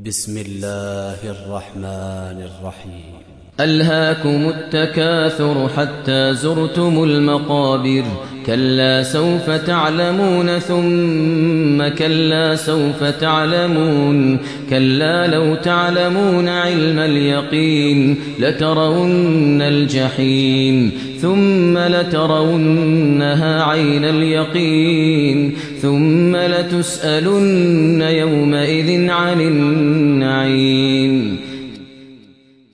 بسم الله الرحمن الرحيم. ألهاكم التكاثر حتى زرتم المقابر. كلا سوف تعلمون ثم كلا سوف تعلمون. كلا لو تعلمون علم اليقين لترون الجحيم ثم لترونها عين اليقين ثم لتسألن يومئذ عن النعيم.